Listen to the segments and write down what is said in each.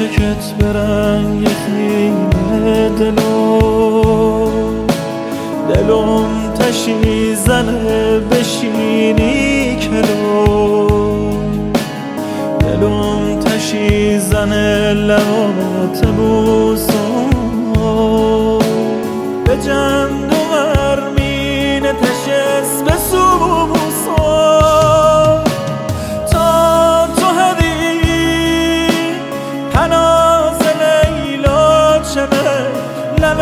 چکت به رنگ خیمه دلم تشی زنه بشینی کلو، دلم تشی زنه لبات بوسم به جند و مرمین تشست به سوسم تا تو هدی هناز لیلا چمه لب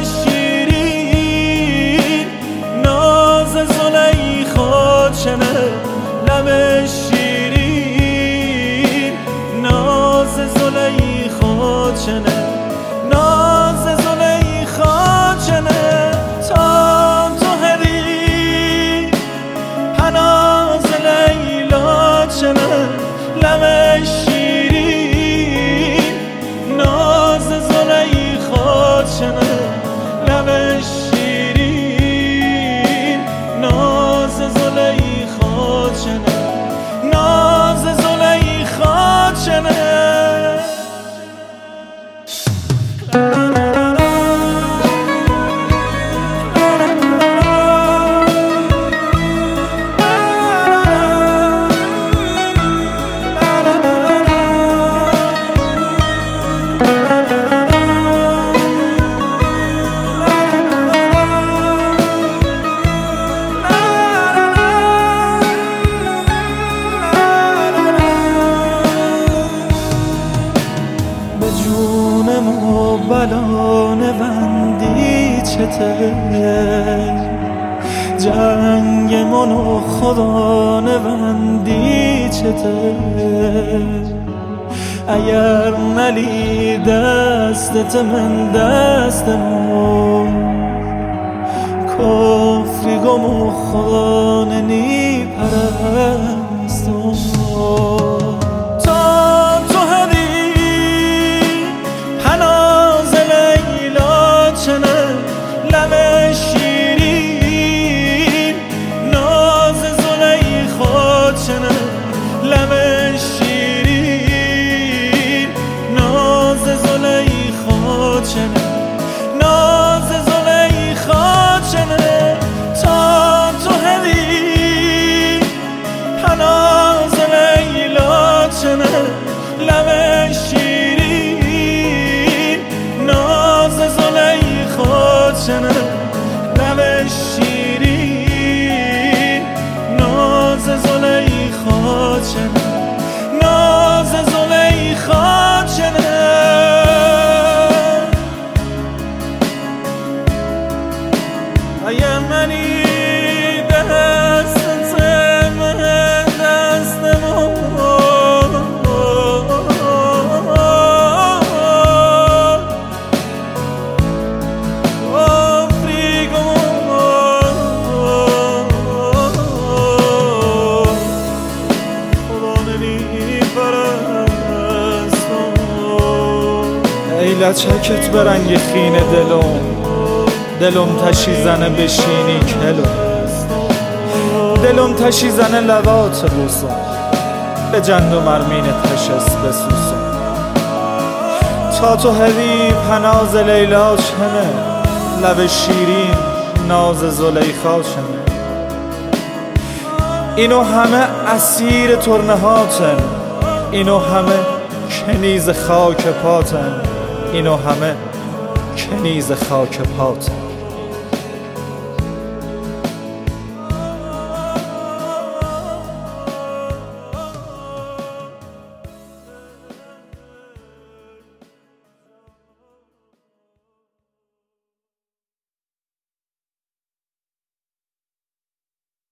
شیرین ناز زلیخا چمه لب شیرین ناز زلیخا چمه ناز زلیخا چمه تا تو هدی هناز لیلا چمه لب شیرین ناز زلیخا چمه لب شیرین ناز زلیخا چمه ناز زلیخا چمه جونم و بلان وندی چته جنگ من و خدا نوندی چته اگر نلی دستت من دستمو کفری گم و خدا نی پرستم لب شیرین ناز زلیخا چمه لب شیرین ناز زلیخا چمه ناز زلیخا چمه تا تو هدی هناز لیلا چمه لب شیرین ناز زلیخا چمه لب شیرین ناز زلیخا چمه ناز زلیخا چمه اگه منی دستت من دستمو ای لچکت به رنگ خینه دلم تشی زنه بشینی کلو، دلم تشی زنه لبات بوسم به جند و مرمین تشست بسوسم تا تو هدی پناز لیلا چمه لب شیرین ناز زلیخا چمه اینو همه اسیر ترنهاتن اینو همه کنیز خاک پاتن اینو همه کنیز خاک پاتن